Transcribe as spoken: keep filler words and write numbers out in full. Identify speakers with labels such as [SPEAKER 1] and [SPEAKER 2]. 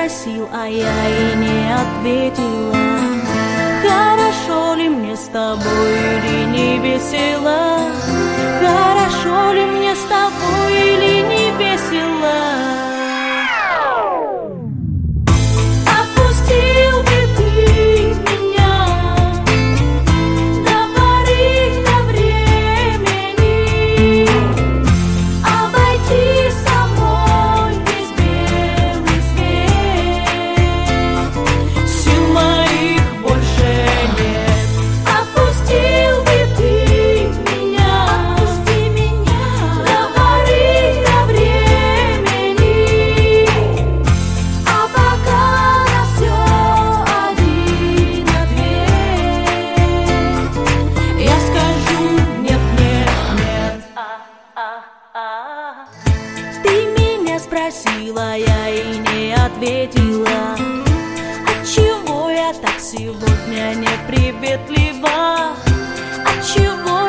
[SPEAKER 1] спросил, а я и не ответила. Хорошо ли мне с тобой или не весело? Хорошо ли мне с тобой или не весело? Отпустил бы ты меня до поры до времени, обойти самой весь белый свет. Сил моих больше нет. Отпустил бы ты меня, отпусти меня до поры до времени, а пока на все один ответ. Я скажу нет, нет, нет. А-а-а. Ты меня спросила, я и не ответила. Отчего я так сегодня неприветлива? Отчего